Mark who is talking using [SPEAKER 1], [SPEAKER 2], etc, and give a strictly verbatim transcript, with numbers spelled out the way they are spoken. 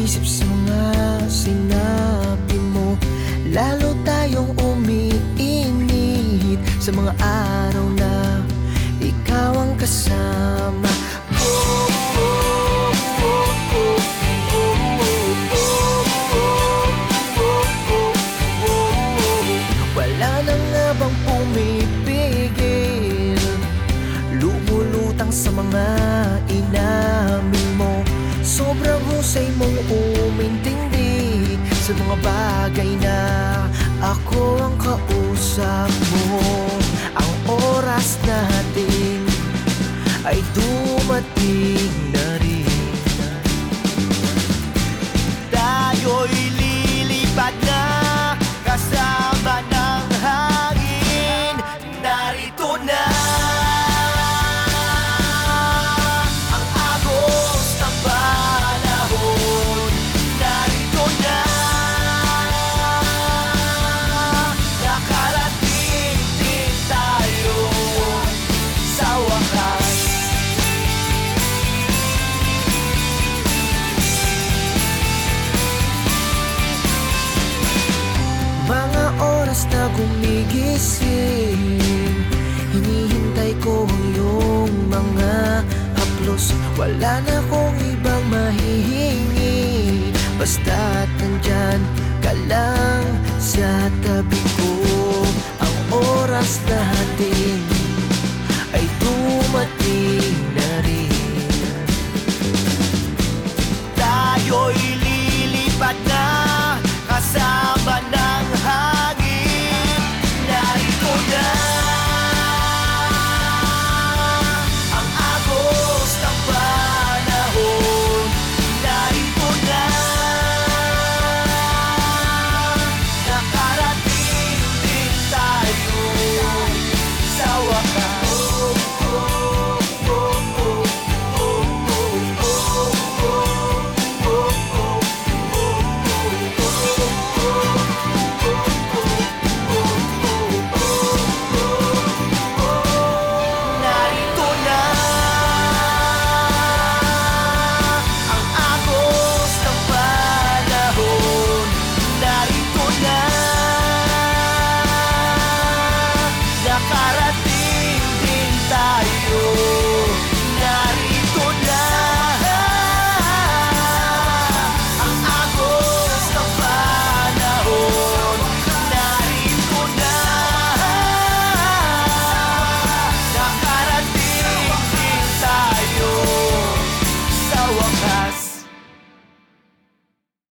[SPEAKER 1] isip sa mga sinabi mo. Lalo tayong umiinit sa mga araw na ikaw ang kasama ko. Wala na nga bang pumipigil, lumulutang sa mga inamin mo. Sobrang husay mong umintindi sa mga bagay na ako ang kausap mo. Ang oras natin ay dumating na rin. Tayo'y lilipad na kasama ng hangin. Narito na ang agos ng panahon. Narito na, nakarating din tayo sa wakas. Mga oras na gumigising, hinihintay ko ang iyong mga haplos. Wala na akong ibang mahihingi, basta't nandyan ka lang sa tabi ko. Ang oras natin ay dumating